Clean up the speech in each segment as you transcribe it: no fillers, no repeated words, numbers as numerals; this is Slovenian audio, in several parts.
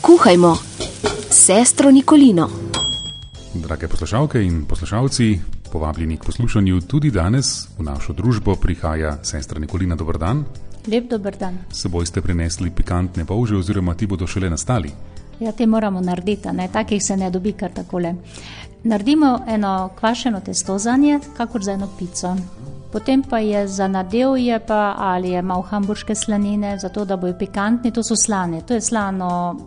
Kuhajmo s sestro Nikolino. Drage poslušalke in poslušalci, povabljeni k poslušanju tudi danes. V našo družbo prihaja sestra Nikolina. Dober dan. Lep dober dan. S seboj ste prinesli pikantne polže oziroma ti bodo šele nastali. Ja, te moramo narediti, ne? Takih se ne dobi kar takole. Naredimo eno kvašeno testo zanje, kakor za eno pico. Potem pa je za nadevje pa ali je malo hamburške slanine, zato da bojo pikantni, to so slane. To je slano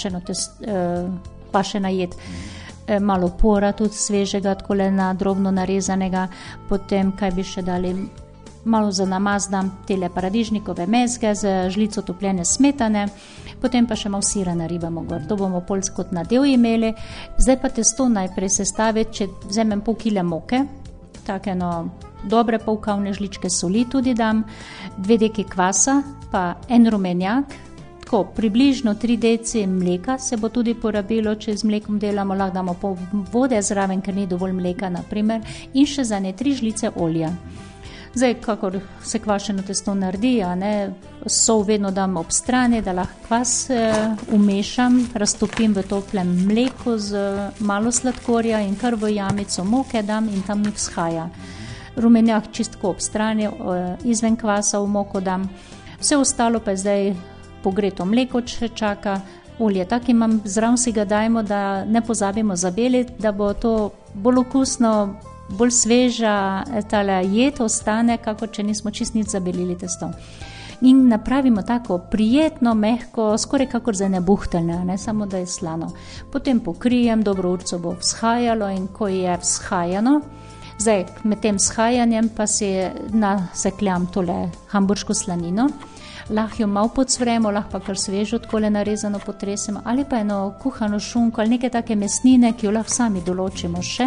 kvašena jed. Malo pora tudi svežega, takole na drobno narezanega. Potem, kaj bi še dali, malo za namaz dam tele paradižnikove mezge z žlico topljene smetane. Potem pa še malo sira naribamo gor. To bomo pol kot nadev imeli. Zdaj pa testo najprej sestaviti, če vzamem pol kile moke, tako eno dobre polkavne žličke soli tudi dam, 2 deki kvasa, pa en rumenjak, tako približno 3 deci mleka se bo tudi porabilo, če z mlekom delamo, lahko damo pol vode zraven, ker ni dovolj mleka, naprimer, in še za ne 3 žlice olja. Zdaj, kakor se kvašeno testo naredi, sol vedno dam ob strani, da lahko kvas umešam, raztopim v toplem mleku z malo sladkorja in kar v jamico moke dam in tam mi vzhaja. Rumenjak čistko ob strani, izven kvasa v moko dam. Vse ostalo pa je zdaj pogreto mleko, če čaka, olje tak imam, zraven si ga dajmo, da ne pozabimo zabeliti, da bo to bolj okusno, bolj sveža tale jed ostane, kako če nismo čist nič zabelili testo. In napravimo tako prijetno, mehko, skoraj kakor za ne buhteljne, ne samo da je slano. Potem pokrijem, dobro urco bo vzhajalo in ko je vzhajano, zdaj med tem vzhajanjem pa si nasekljam tole hamburško slanino. Lahko jo malo podsvremo, lahko pa kar svežo takole narezano potresemo ali pa eno kuhano šunko ali neke take mesnine, ki jo lahko sami določimo še.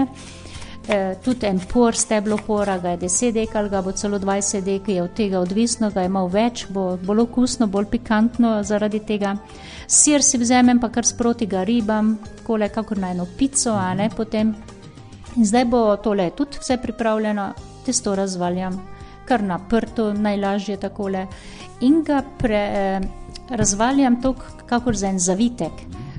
Tudi en por, steblo pora, ga je 10 dek ali ga bo celo 20 dek, je od tega odvisno, ga je malo več, bo bolj okusno, bolj pikantno zaradi tega. Sir si vzamem, pa kar sproti ga ribam, takole kakor na eno pico, potem. In zdaj bo tole tudi vse pripravljeno, testo razvaljam, kar na prtu, najlažje takole. In ga razvaljam toliko, kakor za en zavitek,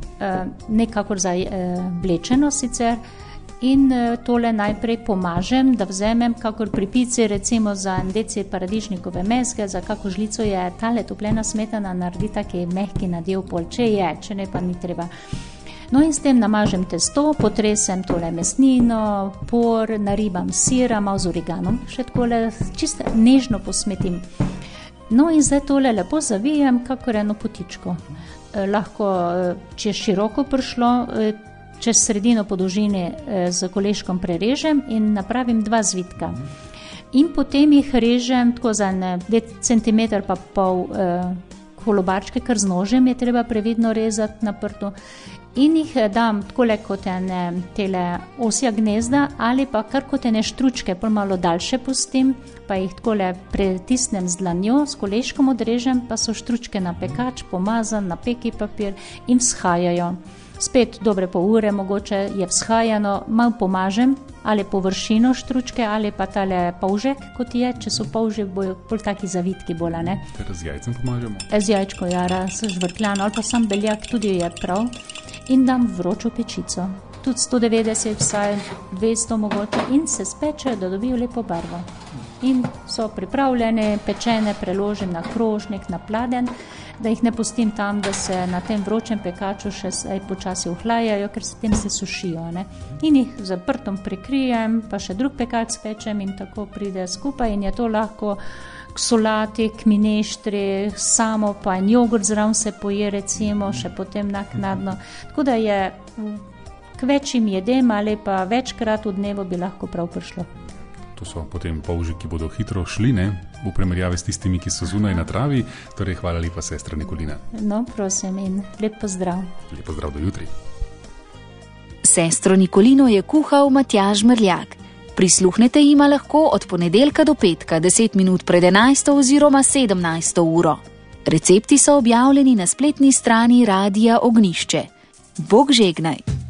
ne kakor za vlečeno sicer. In tole najprej pomažem, da vzamem, kakor pri pici, recimo za en deci paradižnikove mezge, za kako žlico je tale topljena smetana, naredi taki mehki nadev pol, če je, če ne pa ni treba. No in s tem namažem testo, potresem tole mesnino, por, naribam sira, malo z origanom, še takole čisto nežno posmetim. No in zdaj tole lepo zavijem, kakor eno potičko. Lahko, če je široko prišlo, čez sredino po dolžini z koleškom prerežem in napravim 2 zvitka. In potem jih režem tako za 2 cm pa pol kolobarčke, kar z nožem je treba previdno rezati na prtu. In jih dam takole kot tele osja gnezda ali pa kar kot ene štručke, pol malo daljše pustim, pa jih takole pretisnem z dlanjo, s koleškom odrežem, pa so štručke na pekač, pomazan, na peki papir in vzhajajo. Spet dobre pol ure mogoče je vzhajano, malo pomažem, ali površino štručke, ali pa tale polžek, kot je, če so polži, bojo bolj taki zavitki bolj, ne? Ter z jajcem pomažemo? Z jajčko, s žvrkljano, ali pa sam beljak tudi je prav. In dam vročo pečico, tudi 190, vsaj 200 mogoče, in se spečejo, da dobijo lepo barvo. In so pripravljene, pečene, preložim na krožnik, na pladenj, da jih ne pustim tam, da se na tem vročem pekaču še počasi ohlajajo, ker s tem se sušijo, ne. In jih z prtom prikrijem, pa še drug pekač spečem in tako pride skupaj in je to lahko k solati, k mineštri, samo pa en jogurt zraven se poje recimo, še potem naknadno. Tako da je k večjim jedem ali pa večkrat v dnevu bi lahko prav prišlo. To so potem polži, ki bodo hitro šli, ne? V primerjavi s tistimi, ki so zunaj na travi. Torej, hvala lepa, sestra Nikolina. No, prosim in lep pozdrav. Lep pozdrav do jutri. Sestro Nikolino je kuhal Matjaž Mrljak. Prisluhnete jima lahko od ponedeljka do petka, 10 minut pred 11. oziroma 17. uro. Recepti so objavljeni na spletni strani Radia Ognjišče. Bog žegnaj!